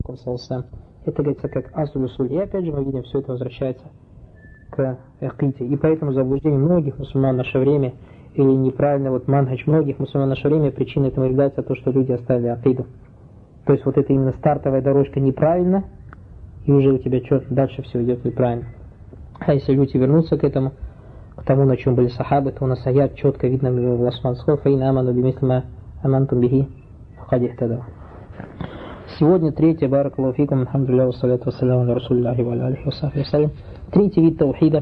Это говорится как асль-усуль. И опять же мы видим, все это возвращается к акиде. И поэтому заблуждение многих мусульман в наше время, или неправильно манхадж многих мусульман в наше время, причиной этому является то, что люди оставили акиду. То есть вот это именно стартовая дорожка неправильно, и уже у тебя что, дальше все идет неправильно. А если люди вернутся к этому, к тому, на чем были сахабы, то у нас аят четко видно в Асман-Схор, «Фаин аману бимислима амантум бихи факад ихтадау». Сегодня третье, баракаллаху фикум, алхамдулиллах, вассаляту вассаляму аля расулиллахи ва алихи вассахи вассалям. Третий вид таухида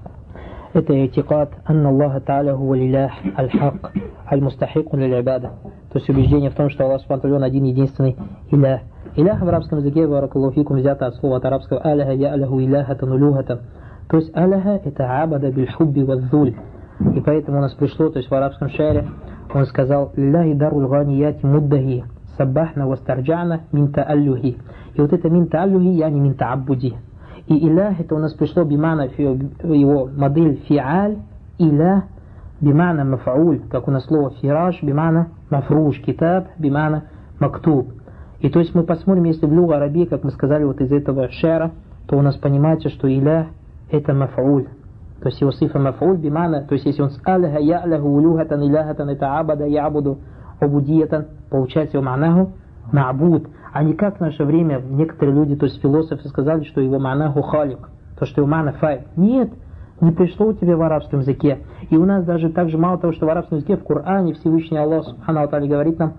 – это и'тикад, анна Аллаха та'аля хува лилях аль-хак, аль-мустахикун лиль-ибада. То есть убеждение в том, что Аллах субхану ва тааля один единственный илях. Илях в арабском языке, баракаллаху фикум, взято от слова от арабского аляха, я'ляху иляхатан улюхатан. То есть аляха – это абада биль-хубби ва-дзуль. И поэтому у нас пришло, то есть в арабском шаре, он сказал «Лилляхи дарул ганияти муддахи, саббахна вастарджана мин та'аллюхи». И вот это мин та'аллюхи, яни мин та'аббуди. И илях, это у нас пришло бимана, его модель фи'аль, илях, бимана мафауль, как у нас слово фираш, бимана мафруш, китаб, бимана мактуб. И то есть мы посмотрим, если в луга арабии, как мы сказали вот из этого шара, то у нас понимается, что илях это мафауль. То есть его сифа мафауль бимана, то есть если он с аляха, я'ляху, улюхатан, иляхатан, это абада, ябуду, обудиятан, получается его манаху ма'буд. А не как в наше время некоторые люди, то есть философы сказали, что его манаху халик, то что его мана файл. Нет, не пришло у тебя в арабском языке. И у нас даже так же мало того, что в арабском языке, в Коране Всевышний Аллах Субхану ва Тааля говорит нам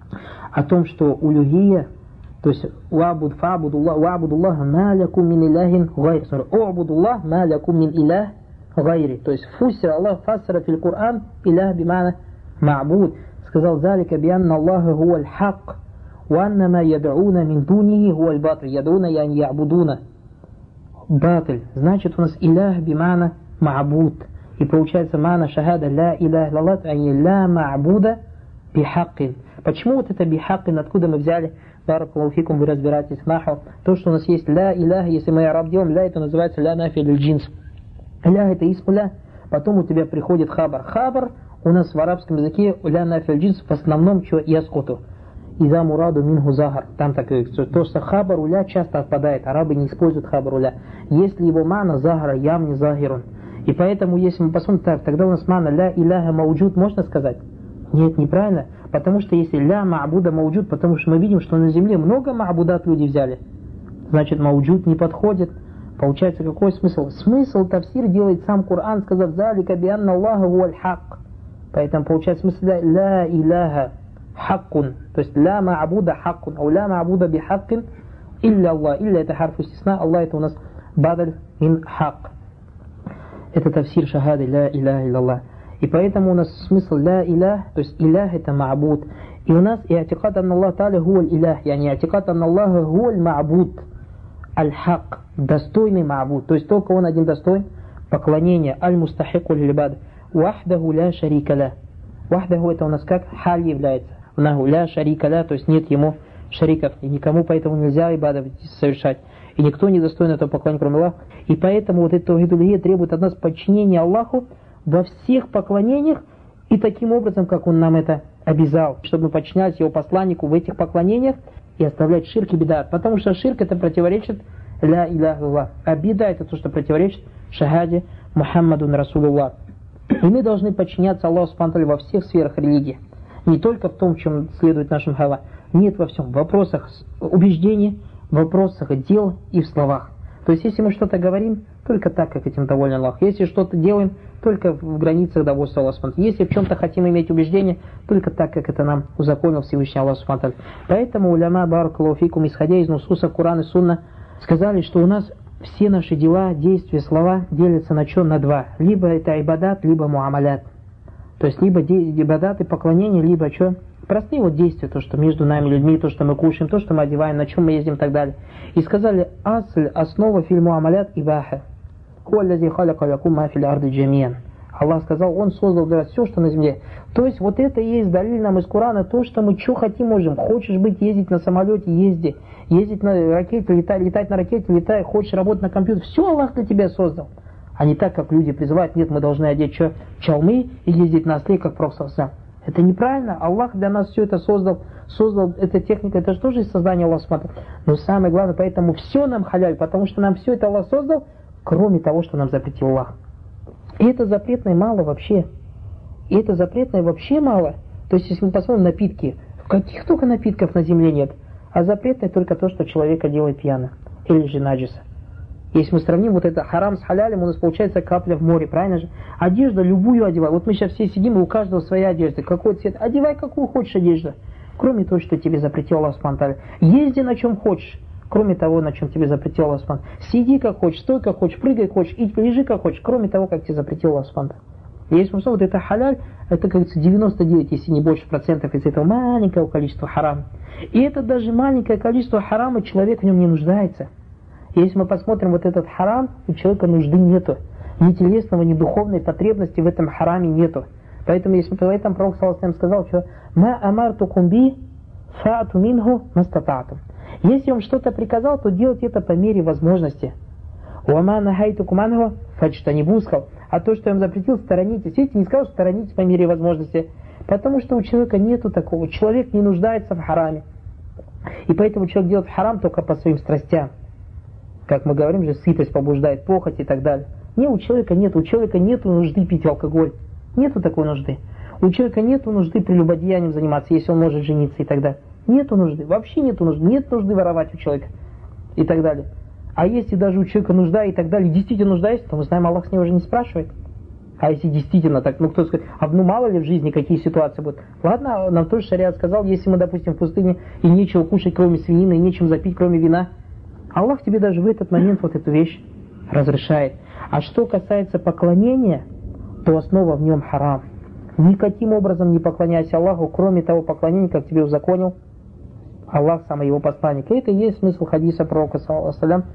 о том, что улюхия, то есть «Уабуд фа'абудуллаха ма лякум мин иляхин гайр». «Уабудуллах ма лякум мин илях гайри». То есть фусир Аллах фассара фил Коран илях бимана ма'буд. Сказал «Залика бианна Аллаха хуа аль-хак, ва анна ма яд'уна мин дунихи хуа аль-батл». Яд'уна яни я'будуна. Батл. Значит у нас илях бимана ма'буд. И получается мана шахада ла илях лаллах, ани ла ма'буда бихаккин. Почему вот это бихаккин, откуда мы взяли? Баракаллаху фикум, вы разбираетесь в наху. То, что у нас есть ля иляха, если мы араб делаем, ля это называется ля нафи лиль-джинс. Ля это исм ля, потом у тебя приходит хабар. Хабар у нас в арабском языке ля нафи лиль-джинс в основном что яскоту. Иза мураду минху захар. Там такое, то, что хабар у ля часто отпадает. Арабы не используют хабар у ля. Если его мана захара, ямни захирун. И поэтому, если мы посмотрим так, тогда у нас мана ля иляха мауджуд, можно сказать? Нет, неправильно. Потому что если ля ма'буда мауджуд, потому что мы видим, что на земле много ма'будат люди взяли, значит мауджуд не подходит. Получается, какой смысл? Смысл тафсир делает сам Коран, сказав «Залика бианна Аллаха хуа аль-хак». Поэтому получается смысл «Ля иляха хаккун». То есть «Ля ма'буда хаккун», а «Ля ма'буда бихаккин» «Илля Аллах». «Илля» это харф истисна, «Аллах» это у нас «Бадаль мин хак». Это тафсир шахады «Ля иляха илля. И поэтому у нас смысл ля илях, то есть илях это ма'буд. И у нас и'тикад анна Аллах та'аля хуа илях, яни и'тикад анна Аллаха хуа ма'буд, аль-хак, достойный ма'буд. То есть только он один достоин поклонения, аль-мустахику лиль-ибада, вахдаху ля шарика ля. Вахдаху это у нас как халь является. Наху ля шарика ля, то есть нет ему шариков, и никому поэтому нельзя ибада совершать. И никто не достоин этого поклонения, кроме Аллаха. И поэтому вот это таухид улухия требует от нас подчинения Аллаху во всех поклонениях и таким образом, как Он нам это обязал, чтобы мы подчинялись Его посланнику в этих поклонениях и оставлять ширк и бидат. Потому что ширк это противоречит ля иляха Аллах, а бида это то, что противоречит шахаде Мухаммадун Расулуллах. И мы должны подчиняться Аллаху Субхану ва Тааля во всех сферах религии. Не только в том, чем следует нашим хава. Нет, во всем. В вопросах убеждения, в вопросах дел и в словах. То есть, если мы что-то говорим, только так, как этим доволен Аллах. Если что-то делаем, только в границах довольства Аллаха Субхану. Если в чем-то хотим иметь убеждение, только так, как это нам узаконил Всевышний Аллах Субхану. Поэтому уляма баракаллаху фикум, исходя из нусуса Курана и Сунна, сказали, что у нас все наши дела, действия, слова делятся на что? На два. Либо это ибадат, либо муамалят. То есть, либо ибадат и поклонение, либо что? Простые вот действия, то, что между нами людьми, то, что мы кушаем, то, что мы одеваем, на чем мы ездим и так далее. И сказали, основа фильму амалят ибаха. Аллах сказал, Он создал для вас все, что на земле. То есть, вот это и есть далиль нам из Корана, то, что мы что хотим можем. Хочешь ездить на самолете, езди. Ездить на ракете, летать на ракете, летай. Хочешь работать на компьютере, все Аллах для тебя создал. А не так, как люди призывают, нет, мы должны одеть что? Чалмы и ездить на осле, как Пророк. Это неправильно. Аллах для нас все это создал эта техника, это же тоже из создания Аллаха Субхану. Но самое главное, поэтому все нам халяль, потому что нам все это Аллах создал, кроме того, что нам запретил Аллах. И это запретное мало вообще. И это запретное вообще мало. То есть, если мы посмотрим напитки, каких только напитков на земле нет, а запретное только то, что человека делает пьяным. Или же наджиса. Если мы сравним вот это харам с халялем, у нас получается капля в море, правильно же? Одежда любую одевай. Вот мы сейчас все сидим, и у каждого своя одежда. Какой цвет? Одевай какую хочешь одежду. Кроме того, что тебе запретил Аллах Субхану ва Тааля. Езди на чем хочешь. Кроме того, на чем тебе запретил Аллах Субхану ва Тааля. Сиди как хочешь, стой как хочешь, прыгай как хочешь, лежи как хочешь. Кроме того, как тебе запретил Аллах Субхану ва Тааля. Если мы смотрим, вот это халяль, это, как говорится, 99, если не больше процентов из этого маленького количества харама. И это даже маленькое количество харама, человек в нем не нуждается. Если мы посмотрим вот этот харам, у человека нужды нету. Ни телесного, ни духовной потребности в этом хараме нету. Поэтому, если по этому пророк саллаллаху сказал, что «Ма амартукум би фаату минху мастататум». Если он что-то приказал, то делать это по мере возможности. «Уама нахайтукум анху фаджтанибу», сказал. А то, что я вам запретил, сторонитесь. Видите, не сказал, что сторонитесь по мере возможности. Потому что у человека нету такого. Человек не нуждается в хараме. И поэтому человек делает харам только по своим страстям. Как мы говорим же, сытость побуждает похоть и так далее. Не, у человека нету нужды пить алкоголь. Нету такой нужды. У человека нету нужды прелюбодеянием заниматься, если он может жениться и так далее. Нету нужды, вообще нету нужды. Нет нужды воровать у человека и так далее. А если даже у человека нужда и так далее, действительно нуждается, то мы знаем, Аллах с него уже не спрашивает. А если действительно так, кто скажет, мало ли в жизни какие ситуации будут. Ладно, нам тоже шариат сказал, если мы, допустим, в пустыне и нечего кушать, кроме свинины, и нечем запить, кроме вина, Аллах тебе даже в этот момент вот эту вещь разрешает. А что касается поклонения, то основа в нем харам. Никаким образом не поклоняйся Аллаху, кроме того поклонения, как тебе узаконил Аллах, сам его посланник. И это и есть смысл хадиса пророка, саллаллаху алейхи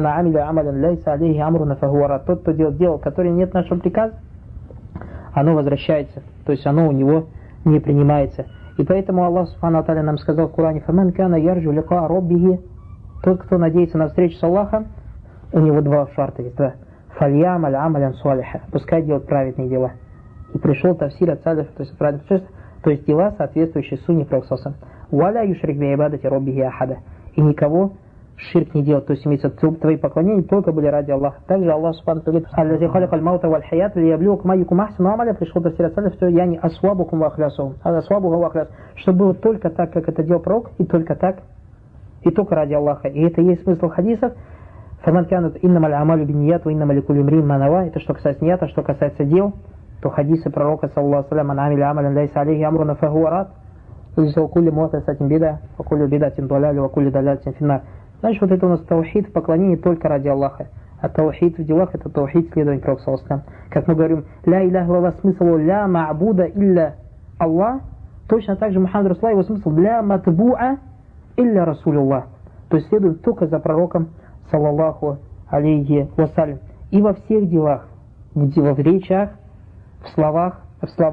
вассалям, тот, кто делает дело, которое нет нашего приказа, оно возвращается, то есть оно у него не принимается. И поэтому Аллах Субхану ва Тааля нам сказал в Коране: «Фаман кана ярджу лика роббихи». Тот, кто надеется на встречу с Аллахом, у него два шарта есть. «Фальямаль амалян суалиха», пускай делает праведные дела. И пришел тавсир от салиф, то есть дела, соответствующие сунне пророка. «Валя юшрик би ибадати роббихи ахада». И никого ширк не делать, то есть имеется твои поклонения только были ради Аллаха. Также Аллах Субхану говорит: «Аллази халикаль маута валь хаят лияблюкум айюкум ахсану амаля». Пришел тавсир от салиф, что я не асвабукум ва ахлясухум, а асвабуху ва ахляс, чтобы было только так, как это делал пророк, и только так, и только ради Аллаха. И это и есть смысл хадисов. «Фаман канат иннамаль амалю бинният ва иннамаль кулли имриин ма нава». Это что касается нията, что касается дел, то хадисы пророка, саллаллаху алейхи ва саллям, «Ман амиля амалян лайса алейхи амруна фахуа рад, ва кулли мухдасатин бида, ва кулли бидатин даляль, ва кулли даляльтин финнар». Значит, вот это у нас таухид в поклонении только ради Аллаха. А таухид в делах — это таухид следования пророка, саллаллаху алейхи ва саллям. Как мы говорим, «Ля иляха ва смысл ля ма'буда илля Аллах», точно так же Мухаммад Расулуллах, его смысл «ля матбу'a илля Расулуллах». То есть следуем только за пророком, саллаллаху алейхи вассалям. И во всех делах, в речах, в словах,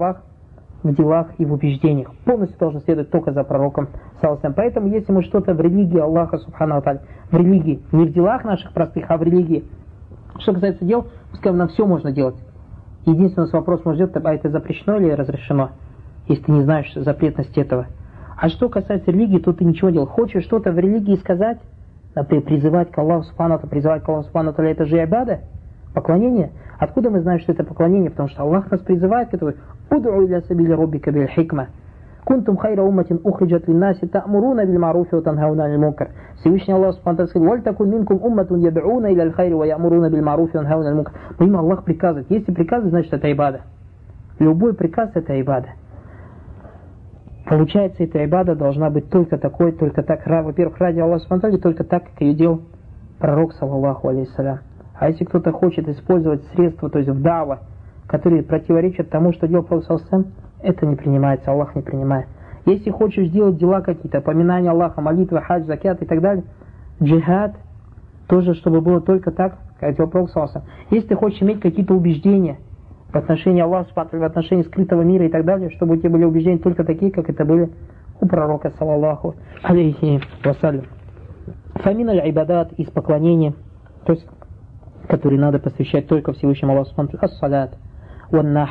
в делах и в убеждениях. Полностью должен следовать только за пророком, саллаллаху алейхи. Поэтому, если мы что-то в религии Аллаха, субхану ва тааля, в религии, не в делах наших простых, а в религии, что касается дел, пускай нам все можно делать. Единственный вопрос может делать, а это запрещено или разрешено, если ты не знаешь запретности этого. А что касается религии, то ты ничего делал. Хочешь что-то в религии сказать, например, призывать к Аллаху субхану ва тааля, призывать к Аллаху субхану ва тааля, это же ибада, поклонение. Откуда мы знаем, что это поклонение? Потому что Аллах нас призывает к этому: «Уд'у иля сабили роббика биль хикма. Кунтум хайра умматин ухриджат линнаси та'муруна биль ма'руфи ва танхауна аниль мункар». Всевышний Аллах субхану ва тааля сказал: «Валь такун минкум умматун яд'уна иля аль-хайри ва я'муруна биль ма'руфи ва танхауна аниль мункар». Но им Аллах приказывает. Если приказывает, значит это ибада. Любой приказ — это ибада. Получается, эта ибада должна быть только такой, только так. Во-первых, ради Аллаха субхану ва тааля, только так, как ее делал пророк, саллаллаху алейхи салям. А если кто-то хочет использовать средства, то есть в дава, которые противоречат тому, что делал пророк, саллаллаху алейхи салям, это не принимается, Аллах не принимает. Если хочешь сделать дела какие-то, поминания Аллаха, молитва, хадж, закят и так далее, джихад, тоже, чтобы было только так, как делал пророк, саллаллаху алейхи салям. Если ты хочешь иметь какие-то убеждения в отношении Аллаха, в отношении скрытого мира и так далее, чтобы у тебя были убеждения только такие, как это были у пророка, саллаллаху алейхи вассалям. Фамин аль-ибадат, из поклонения, то есть которые надо посвящать только Всевышнему Аллаху субхану ва тааля, ас-салят, ван-нахр,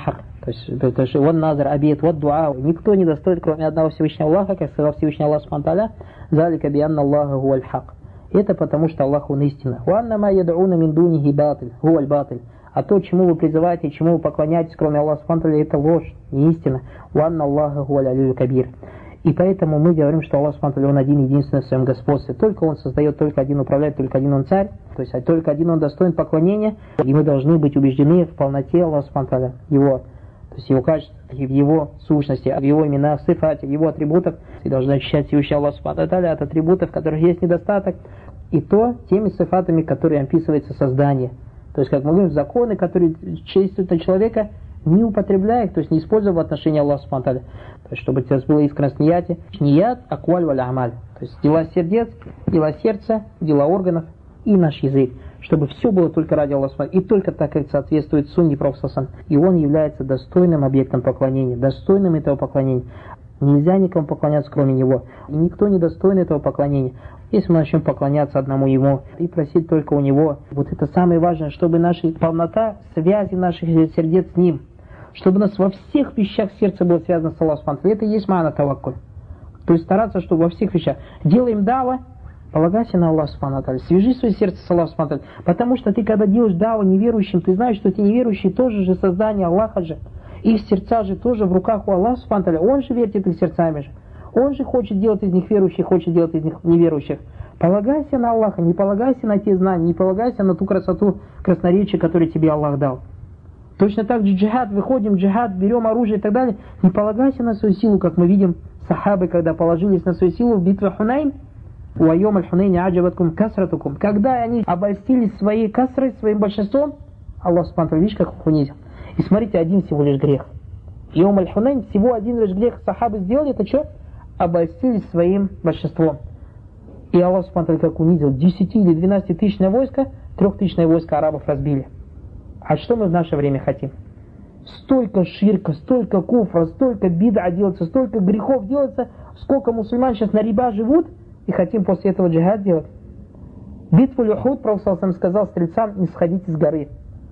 То есть вон назар, обед, вот дуа. Никто не достоин, кроме одного Всевышнего Аллаха, как сказал Всевышний Аллах Субхану ва Тааля, «Залика бианна Аллаха хуаль хак». Это потому, что Аллах Он истина. «Уанна ма яд'уна мин дунихи батиль, хуаль батиль». А то, чему вы призываете, чему вы поклоняетесь, кроме Аллаха Субхану ва Тааля, это ложь, не истина. «Уанна Аллаха хуаль алиль кабир». И поэтому мы говорим, что Аллах Субхану ва Тааля, Он один, единственный в своем господстве. Только Он создает, только один управляет, только один Он царь. То есть только один Он достоин поклонения. И мы должны быть убеждены в полноте Аллаха Субхану ва Тааля, Его, то есть Его качеств, в Его сущности, в Его именах, в сифате, в Его атрибутах. И должны ощущать Всевышний Аллах Субхану ва Тааля от атрибутов, в которых есть недостаток. И то теми сифатами, которые описывается создание. То есть, как мы говорим, законы, которые действуют на человека, не употребляя их, то есть не используя в отношении Аллаха Субхану ва Тааля. То есть, чтобы это было искренность нияте. Ният, акваль, валь амаль. То есть, дела сердец, дела сердца, дела органов и наш язык. Чтобы все было только ради Аллаха Субхану ва Тааля. И только так, как соответствует сунне Пророка. И он является достойным объектом поклонения, достойным этого поклонения. Нельзя никому поклоняться, кроме Него. И никто не достоин этого поклонения. Если мы начнем поклоняться одному Ему и просить только у Него, вот это самое важное, чтобы наша полнота связи наших сердец с Ним, чтобы у нас во всех вещах сердце было связано с Аллахом Субхану ва Тааля. Это и есть ма'на таваккуль. То есть стараться, чтобы во всех вещах. Делаем дава, полагайся на Аллаха Субхану ва Тааля. Свяжи свое сердце с Аллахом Субхану ва Тааля. Потому что ты, когда делаешь даву неверующим, ты знаешь, что эти неверующие тоже же создание Аллаха же. Их сердца же тоже в руках у Аллаха Субхану ва Тааля. Он же вертит их сердцами же. Он же хочет делать из них верующих, хочет делать из них неверующих. Полагайся на Аллаха, не полагайся на те знания, не полагайся на ту красоту, красноречие, которую тебе Аллах дал. Точно так же джихад, выходим в джихад, берем оружие и так далее. Не полагайся на свою силу, как мы видим сахабы, когда положились на свою силу в битве Хунайн. «Уайом аль-Хунайни аджабаткум касратукум». Когда они обольстились своей касрой, своим большинством, Аллах Субхану ва Тааля, видишь, как их унизил. И смотрите, один всего лишь грех. Йом аль-Хунайн, всего один лишь грех сахабы сделали, это что? Обольстились своим большинством. И Аллах Субхану ва Тааля как унизил. 10 или 12 тысячное войско, 3000 войско арабов разбили. А что мы в наше время хотим? Столько ширка, столько куфра, столько бид'a делается, столько грехов делается, сколько мусульман сейчас на риба живут, и хотим после этого джихад делать. Битву Ухуд, Пророк сказал стрельцам, не сходите с горы.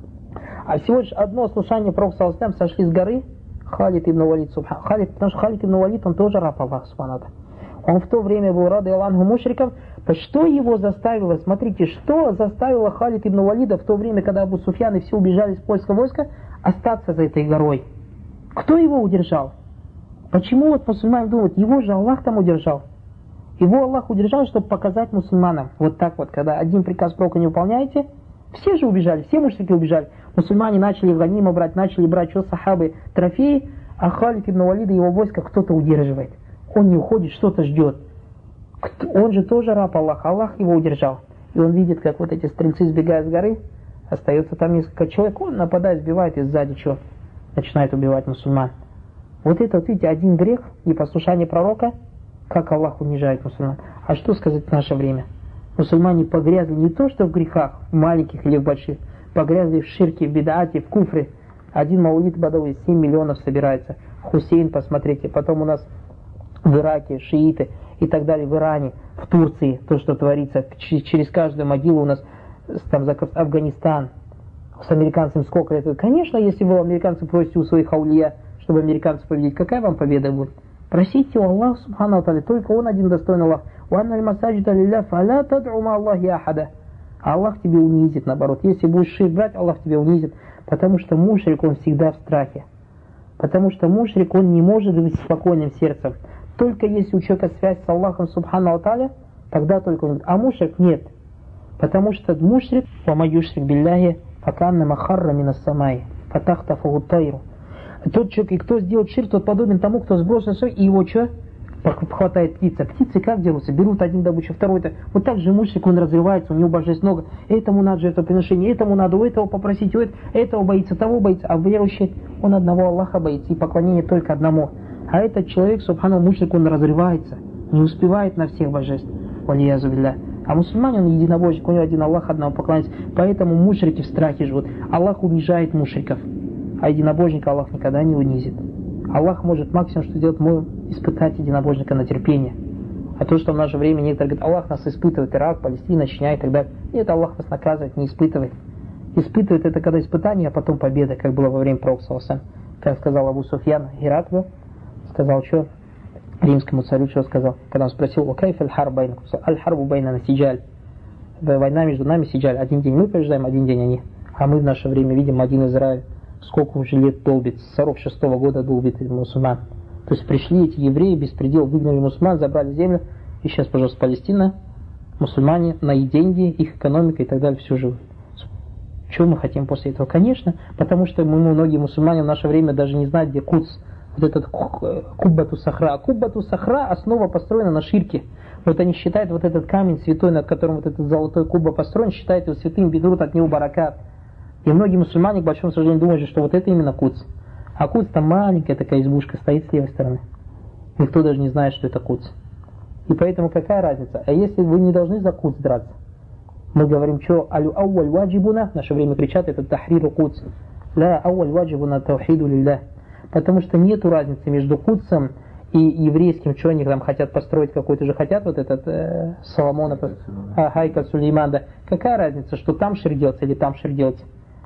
А всего лишь одно слушание Пророка сошли с горы, Халид ибн Валид, потому что Халид ибн Валид, он тоже раб Аллаха Субхану ва Тааля. Он в то время был рады Аллаху мушриком. Что его заставило, смотрите, что заставило Халид ибн Валида в то время, когда Абу Суфьян и все убежали с польского войска, остаться за этой горой? Кто его удержал? Почему вот мусульмане думают, его же Аллах там удержал? Его Аллах удержал, чтобы показать мусульманам. Вот так вот, когда один приказ пророка не выполняете, все же убежали, все мушрики убежали. Мусульмане начали в ганима брать, начали брать, что сахабы, трофеи, а Халид ибн Валида и его войско кто-то удерживает. Он не уходит, что-то ждет. Он же тоже раб Аллаха, Аллах его удержал. И он видит, как вот эти стрельцы сбегают с горы, остается там несколько человек, он нападает, сбивает и сзади что? Начинает убивать мусульман. Вот это, вот видите, один грех, непослушание пророка, как Аллах унижает мусульман. А что сказать в наше время? Мусульмане погрязли не то, что в грехах, в маленьких или в больших, погрязли в ширке, в бид'ате, в куфре. Один маулид бадавый, 7 миллионов собирается. Хусейн, посмотрите, потом у нас в Ираке, шииты и так далее, в Иране, в Турции, то, что творится, через каждую могилу у нас, там, Афганистан, с американцами сколько это. Конечно, если вы американцы просите у своих аулия, чтобы американцев победить, какая вам победа будет? Просите у Аллаха Субхану ва Тааля, только Он один достоин Аллах. «Уанна аль-масаджида лилля, фаля тад'у ма Аллахи ахада». Аллах тебе унизит, наоборот. Если будешь ширк брать, Аллах тебя унизит. Потому что мушрик, он всегда в страхе. Потому что мушрик, он не может быть спокойным сердцем. Только если у человека связь с Аллахом Субхану ва Тааля, тогда только он. А мушрик нет. Потому что мушрик, «Вама юшрик билляхи, факанна махарра минас самай, фатахтафаху тайру». Тот человек, и кто сделает ширк, тот подобен тому, кто сбросил все, и его что? Хватает птица. Птицы как дерутся? Берут один добычу, второй-то. Вот так же мушрик, он развивается, у него божеств много. Этому надо жертвоприношение, этому надо у этого попросить, у этого боится, того боится. А верующий, он одного Аллаха боится, и поклонение только одному. А этот человек, субхану, мушрик, он разрывается, не успевает на всех божеств. Валиязу билля. А мусульманин, он единобожник, у него один Аллах, одного поклоняется. Поэтому мушрики в страхе живут. Аллах унижает мушриков, а единобожника Аллах никогда не унизит. Аллах может максимум, что сделать, испытать единобожника на терпение. А то, что в наше время некоторые говорят, Аллах нас испытывает, Ирак, Палестина, Чечня и так далее. Нет, Аллах нас наказывает, не испытывает. Испытывает это когда испытание, а потом победа, как было во время Пророка. как сказал Абу Суфьян Гераклу, сказал, что римскому царю, что сказал, когда он спросил: «Кайф аль-харб, аль-харбу байна сиджаль». Война между нами сиджаль. Один день мы побеждаем, один день они. А мы в наше время видим один Израиль, сколько уже лет долбит, с 46-го года долбит мусульман. То есть пришли эти евреи, беспредел, выгнали мусульман, забрали землю, и сейчас, пожалуйста, Палестина, мусульмане, на их деньги, их экономика и так далее, все живут. Чего мы хотим после этого? Конечно, потому что многие мусульмане в наше время даже не знают, где Кудс, вот этот Куббату Сахра. А Куббату Сахра основа построена на ширке. Вот они считают вот этот камень святой, над которым вот этот золотой кубба построен, считают его святым, берут от него баракат. И многие мусульмане, к большому сожалению, думают, что вот это именно Кудс. А Кудс там маленькая такая избушка, стоит с левой стороны. Никто даже не знает, что это Кудс. И поэтому какая разница? А если вы не должны за Кудс драться? Мы говорим, что алю-ауаль ваджибуна, в наше время кричат, это тахриру Кудс. Ла ауаль ваджибуна таухиду лилля. Потому что нету разницы между Кудсом и еврейским, что они там хотят построить, какой-то же хотят вот этот Соломона, Хайка Сулейман, да. Какая разница, что там ширк делается или там ширк делается?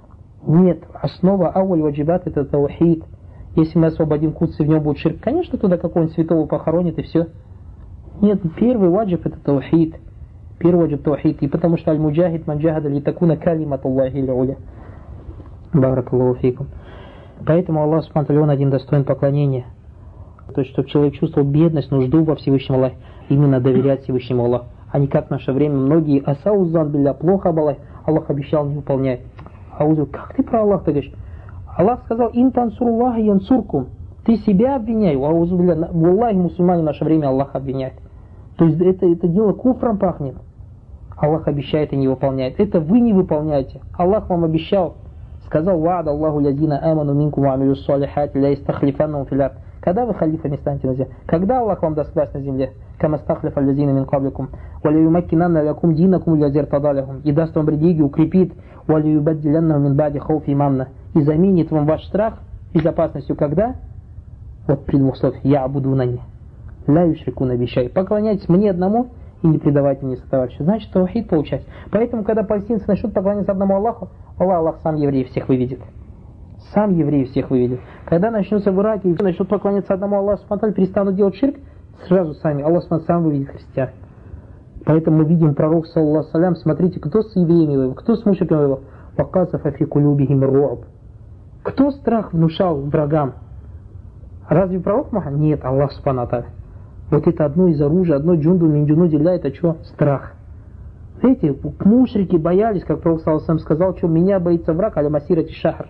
Нет, основа ауаль ваджибат это таухид. Если мы освободим Кудс и в нем будет ширк, конечно, туда какого-нибудь святого похоронит и все. Нет, первый ваджиб это таухид. Первый ваджиб таухид. И потому что аль-муджахид манджахада ли такуна калимат Аллахи ля-уля. Баракаллаху фикум. Поэтому Аллах Субхану ва Тааля, он один достоин поклонения. То есть, чтобы человек чувствовал бедность, нужду во Всевышнем Аллахе, именно доверять Всевышнему Аллаху. А не как в наше время многие асаузан билля, плохо об Аллахе, Аллах обещал, не выполняет. Аузу, как ты про Аллаха говоришь? Аллах сказал: «Ин тансуруллаха янсуркум». Ты себя обвиняй. Аузу билля, валлахи, мусульмане в наше время Аллах обвиняет. То есть это дело куфром пахнет. Аллах обещает и не выполняет. Это вы не выполняете. Аллах вам обещал. Сказал: «Ва'ада Аллаху лязина аману минкум ва амилю ссалихати ля истахлифаннахум фил ард». Когда вы халифами станете на земле? Когда Аллах вам даст власть на земле? «Кама стахлифа лязина мин кабликум, ва ля юмаккинанна лякум динакум лязир тадалихум». И даст вам религию, укрепит, ва ля юбаддиляннаху мин ба'ди хауфи имамна. И заменит вам ваш страх безопасностью. Когда? Вот при двух словах: «Я абудунани». Ля юшрикуна бишай. Поклоняйтесь мне одному и не предавайте мне сотоварища. Значит, таухид получать. Поэтому, когда палестинцы начнут поклоняться одному Аллаху, Аллах сам евреев всех выведет. Сам евреев всех выведет. Когда начнутся в Ираке и начнут поклоняться одному Аллаху, перестанут делать ширк, сразу сами Аллах сам выведет христиан. Поэтому мы видим пророк, саллаллаху алейхи, смотрите, кто с евреями воевал, кто с мушриками воевал. Ваказафа фи кулюбихим ру'б. Кто страх внушал врагам? Разве пророк Мухаммад? Нет, Аллах субхану ва тааля. Вот это одно из оружия, одно джунду минджуну дилля, это что? Страх. Видите, мушрики боялись, как пророк саллаллаху алейхи сказал, что меня боится враг, аля масирати шахр.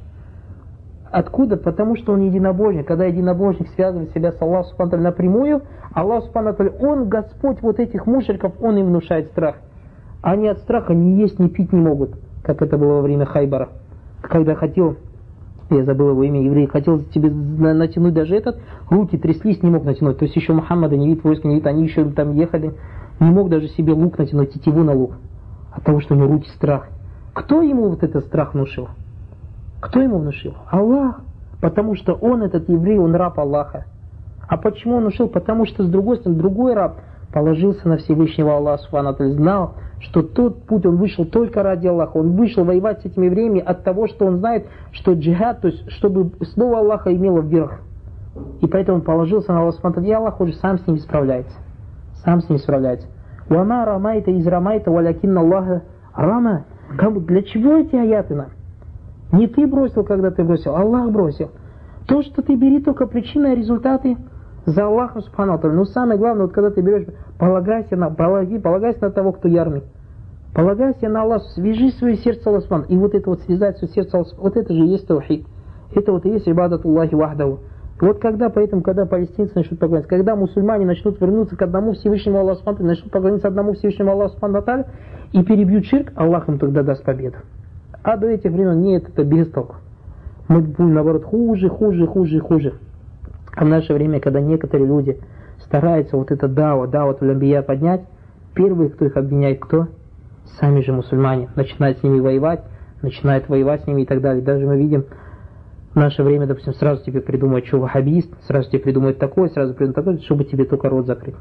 Откуда? Потому что он единобожник. Когда единобожник связывает себя с Аллахом субхану ва тааля напрямую, Аллах субхану ва тааля, он Господь вот этих мушриков, он им внушает страх. Они от страха ни есть, ни пить не могут, как это было во время Хайбара. Когда хотел, я забыл его имя, еврей, хотел тебе натянуть даже этот, руки тряслись, не мог натянуть. То есть еще Мухаммада не видит, войска не видит, они еще там ехали, не мог даже себе лук натянуть, тетиву на лук. От того, что у него руки страх. Кто ему вот этот страх внушил? Кто ему внушил? Аллах. Потому что он, этот еврей, он раб Аллаха. А почему он внушил? Потому что, с другой стороны, другой раб положился на Всевышнего Аллаха, субхану ва тааля, знал, что тот путь он вышел только ради Аллаха. Он вышел воевать с этими евреями от того, что он знает, что джихад, то есть чтобы слово Аллаха имело вверх. И поэтому он положился на Аллаха, субхану ва тааля, и Аллах уже сам с ними справляется. Сам с ними справляется. «Вама рамайта из рамайта, валякинна Аллаха рама». Для чего эти аяты нам? Не ты бросил, когда ты бросил, Аллах бросил. То, что ты бери только причины и результаты за Аллахом субхану ва тааля. Но самое главное, вот когда ты берешь, полагайся на того, кто ярмый. Полагайся на Аллах, свяжи свое сердце Аллаху. И вот это вот связать свое сердце Аллаху, вот это же и есть таухид. Это вот и есть ибадатуллахи вахдаху. Вот когда палестинцы начнут поклоняться, когда мусульмане начнут вернуться к одному Всевышнему Аллаху субхану ва тааля, начнут поклоняться одному Всевышнему Аллаху субхану ва тааля и перебьют ширк, Аллах им тогда даст победу. А до этих времен нет, это без толку. Мы будем, наоборот, хуже. А в наше время, когда некоторые люди стараются вот это дават улямбия поднять, первые, кто их обвиняет, кто? Сами же мусульмане. Начинают с ними воевать, начинают воевать с ними и так далее. Даже мы видим, в наше время, допустим, сразу тебе придумают, что ваххабист, сразу тебе придумают такое, чтобы тебе только рот закрыть.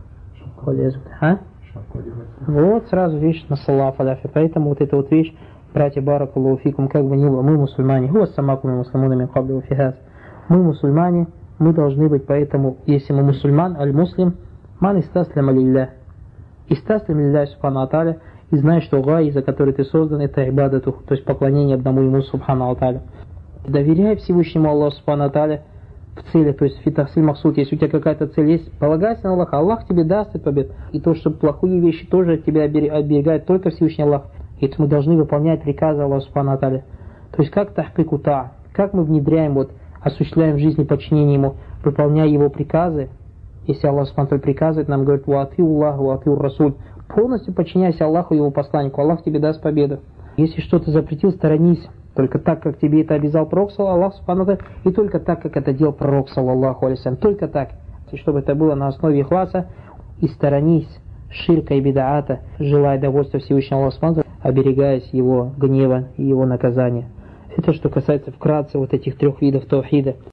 А? Вот сразу, видишь, на салаф аляфи. Поэтому вот эта вот вещь, братья, баракаллаху фикум, как бы ни было, мы мусульмане, хуа самакум мусламуна мин кабли ва фи хаз. Мы мусульмане, мы должны быть, поэтому, если мы мусульман, аль-муслим, ман истаслям алилля. Истаслям алилля субхану аталя, и знай, что гай, за который ты создан, это ибадату, то есть поклонение одному ему субхану аталя. Доверяй Всевышнему Аллаху субхану аталя в цели, то есть фитахсиль махсуд, если у тебя какая-то цель есть, полагайся на Аллаха, Аллах тебе даст эту победу. И то, что плохие вещи тоже тебя оберегает только Всевышний Аллах. И это мы должны выполнять приказы Аллаха субхану аталя. То есть как тахкику та, как мы внедряем, вот, осуществляем в жизни подчинение ему, выполняя его приказы. Если Аллах субхану аталя приказывает, нам говорит: «Ва ати Аллах, ва ати Расуль». Полностью подчиняйся Аллаху и его посланнику, Аллах тебе даст победу. Если что-то запретил, сторонись. Только так, как тебе это обязал пророк, Аллах субхану аталя, и только так, как это делал пророк, саллаллаху алейхи, только так. И чтобы это было на основе ихласа, и сторонись ширка и бидаата, желая довольства Всевышнего Аллаха субхану аталя, оберегаясь его гнева и его наказания. Это что касается вкратце вот этих трех видов таухида.